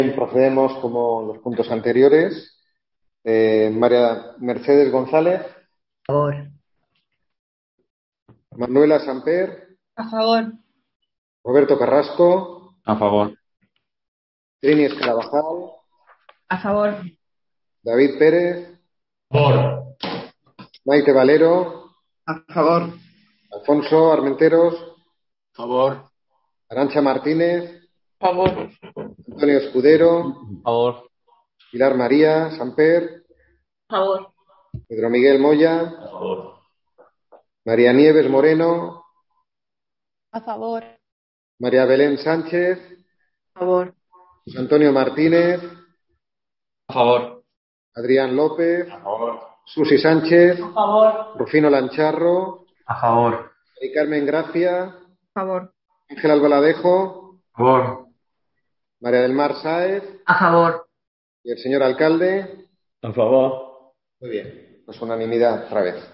Procedemos como los puntos anteriores. María Mercedes González. A favor. Manuela Samper. A favor. Roberto Carrasco. A favor. Trini Escarabajal. A favor. David Pérez. A favor. Maite Valero. A favor. Alfonso Armenteros. A favor. Arantxa Martínez. A favor. Antonio Escudero. A favor. Pilar María Samper. A favor. Pedro Miguel Moya. A favor. María Nieves Moreno. A favor. María Belén Sánchez. A favor. José Antonio Martínez. A favor. Adrián López. A favor. Susi Sánchez. A favor. Rufino Lancharro. A favor. Mari Carmen Gracia. A favor. Ángel Albaladejo. A favor. María del Mar Sáez. A favor. Y el señor alcalde. A favor. Muy bien. Pues unanimidad otra vez.